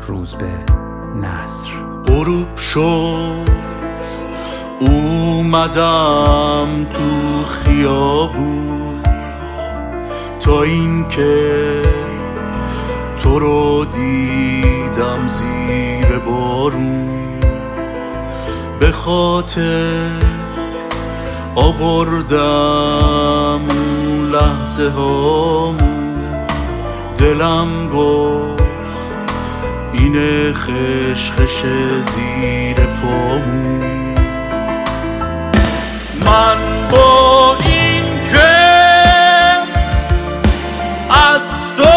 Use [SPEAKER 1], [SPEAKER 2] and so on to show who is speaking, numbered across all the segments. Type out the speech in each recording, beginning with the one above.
[SPEAKER 1] روزبه نصر.
[SPEAKER 2] غروب شد اومدم تو خیابون تا این که تو رو دیدم زیر بارون، به خاطر آوردم اون لحظه هامون، دلم گفت اینه خشخش زیر پامون. من با این که از تو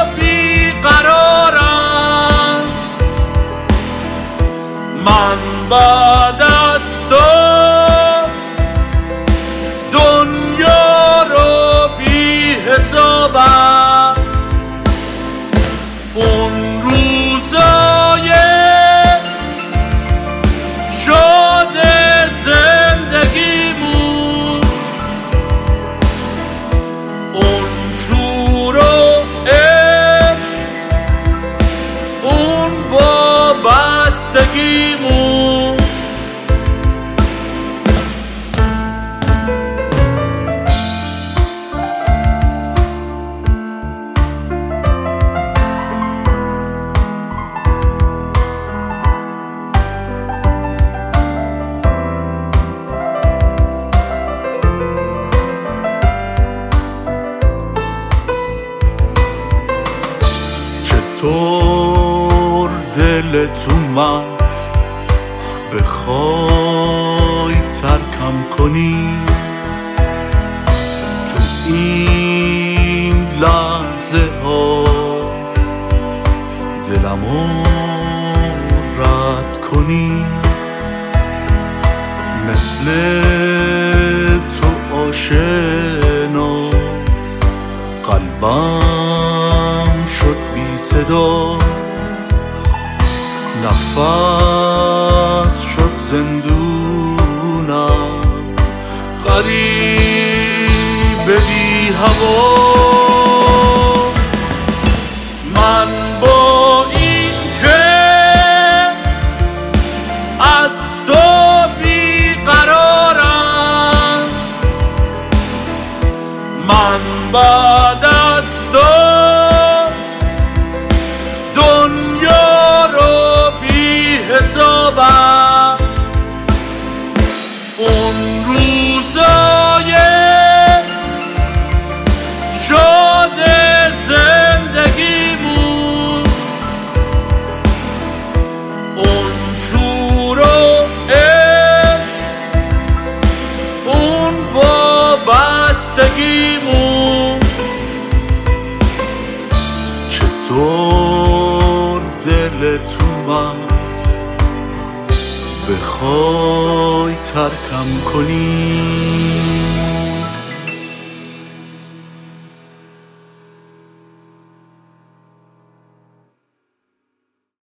[SPEAKER 2] بیقرارم، من بعد از تو دنیا رو بی حسابم. اون روزای شاد زندگیمون، اون شور و عشق، اون وابستگیمون، چطور دلت اومد بخوای ترکم کنی تو این لحظه ها، دلمو رد کنی. مثل تو آشنا قلبم شد بی صدا، نفس شد زندونم، غریب بی هوا. من با این که از تو بیقرارم، من بعد از تو دنیا رو بی حسابم. اون روزای شاد زندگیمون، اون شور و عشق، اون وابستگیمون، چطور دلت اومد بخوای ترکم کنی